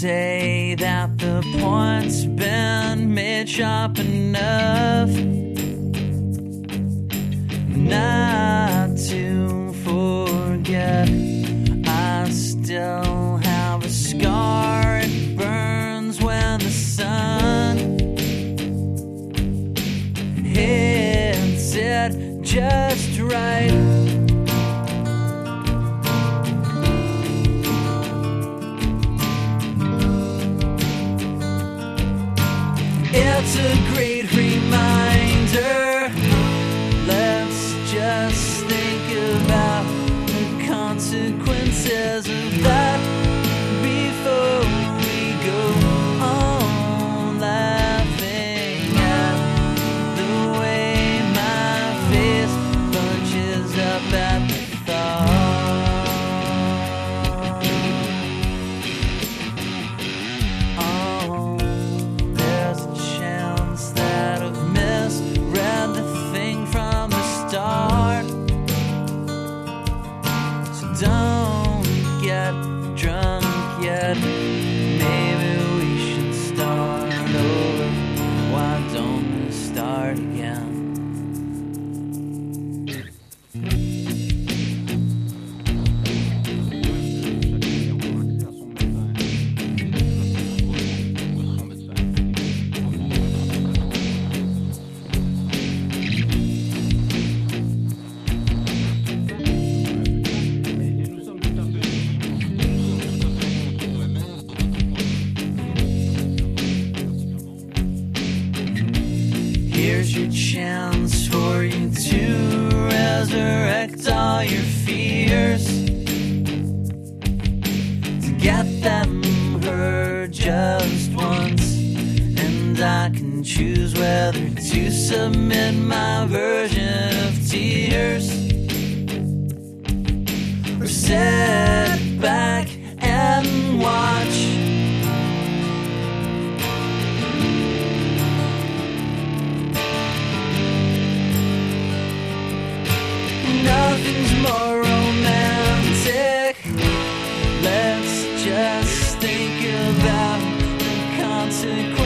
say that the point's been made sharp enough not to forget. I still have a scar, it burns when the sun hits it just right. It's a great reminder. Let's just think about the consequences of that before we go on laughing at the way my face bunches up at the thought. Oh, there's a chance that I've misread the thing from the start. So don't get drunk yet. Maybe we should start over. Why don't we start again? Here's your chance for you to resurrect all your fears, to get them heard just once, and I can choose whether to submit my version of tears or sit back and watch. Nothing's more romantic. Let's just think about the consequences.